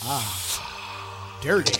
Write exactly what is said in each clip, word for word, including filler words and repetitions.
Ah, dirty.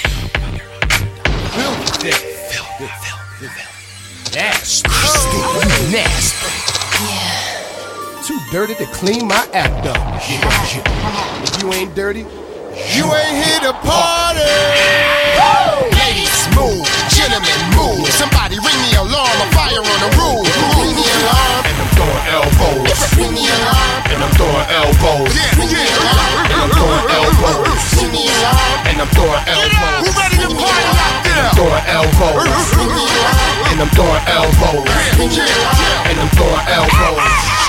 Filthy. Filthy. Filthy. Nasty. Nasty. Yeah. Too dirty to clean my act up. Yeah, yeah. If you ain't dirty, you ain't here to party. Ladies, move. Gentlemen, move. Somebody ring the alarm. A fire on the roof. Ring the alarm. And I'm throwing elbows. Ring the alarm. And I'm throwing elbows. Ring the alarm. And I'm throwing elbows. Ring the alarm. And I'm throwing elbows. Who ready to party out there? Throwing elbows. Ring the alarm. And I'm throwing elbows. Ring the alarm. And I'm throwing elbows.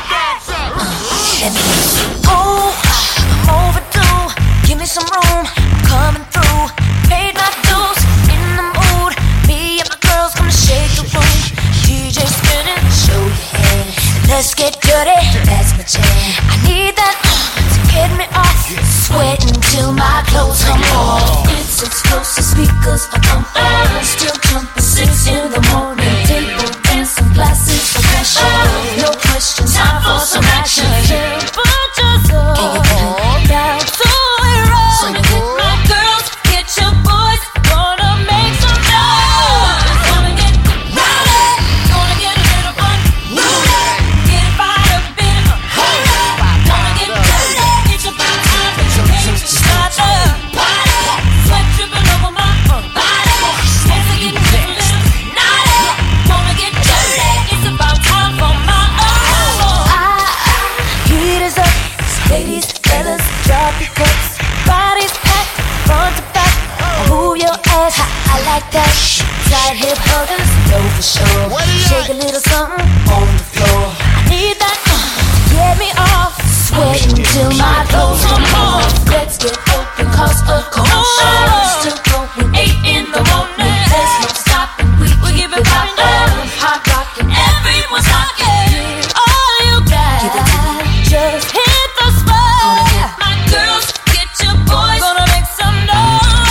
Oh, I'm overdue. Give me some room. I'm coming through. Paid my dues. In the mood. Me and my girls gonna shake the room. D J spinning. Show your head. Let's get dirty. That's my jam. I need that uh, to get me off. Sweating till my clothes come off. It's explosive speakers are pumping. Still jumping six in the morning. Table dancing glasses for pressure. No question. Time for some action. Put yourself down to it roll. My girls, get your boys. Gonna make some noise. Gonna get rowdy. Gonna get a little fun. Get fired up in it. Gonna get dirty. It's about time that you came to start the party. Sweat dripping over my body. Hands are getting a little naughty. Gonna get dirty. It's about time for my own. Heat is up. Ladies, fellas, drop your cups. Bodies packed, front to back. Move your ass, I like that. Side hip huggers, know for sure. Shake a little something on the floor. I need that uh, to get me off. Sweating till my clothes come off. Let's get open, cause a commotion. Still going eight in the morning. There's no stopping, we keep it poppin'. Hot rockin', everyone's rockin'. All you got, just hit the spot. My girls, get your boys. Gonna make some noise.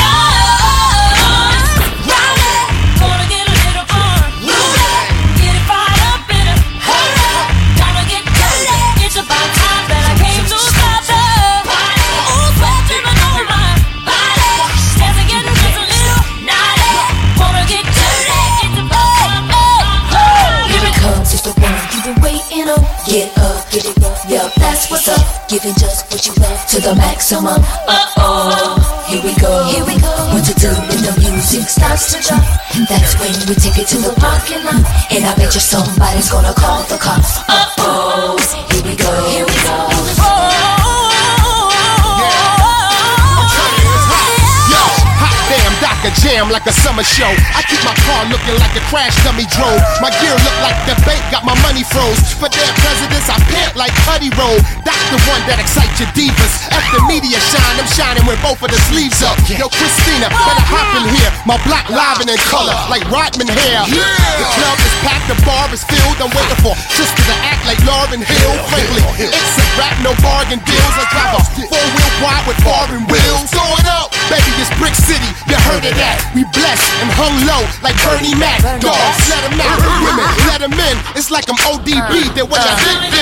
Rowdy, gonna get a little fun. Get it fired up in a hurry. Gonna get dirty. It's about time that I came to stop the party. Ooh, sweat dripping over my body. Hands are getting just a little naughty. Wanna get dirty. It's about time. Oh, oh. Here it comes, it's the one you've been waiting on. Get up, get it up, yup, that's what's up. Giving just what you love to the maximum. Uh-oh, here we go, here we go. What to do when the music starts to jump? That's when we take it to the parking lot. And I bet you somebody's gonna call the cops. Uh-oh, here we go, here we go. A jam like a summer show. I keep my car looking like a crash dummy drove. My gear look like the bank got my money froze. For their presidents, I pant like Putty Roll. That's the one that excites your divas. At the media shine, I'm shining with both of the sleeves up. Yo, Christina, better hop in here. My block live and in color, like Rodman hair. The club is packed, the bar is filled. I'm waiting for sisters to act like Lauryn Hill. Frankly, it's a rap, no bargain deals. I drive a four-wheel wide with foreign wheels. Throw it up, baby, this Brick City, you heard it. That. We blessed and hung low like Bernie Mac. Dogs, let them out. Women, let them in. It's like I'm O D B. They're what I think.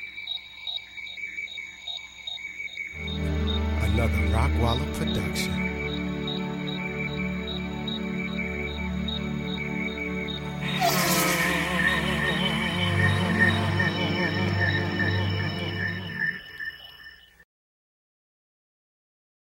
Another Rockwaller production.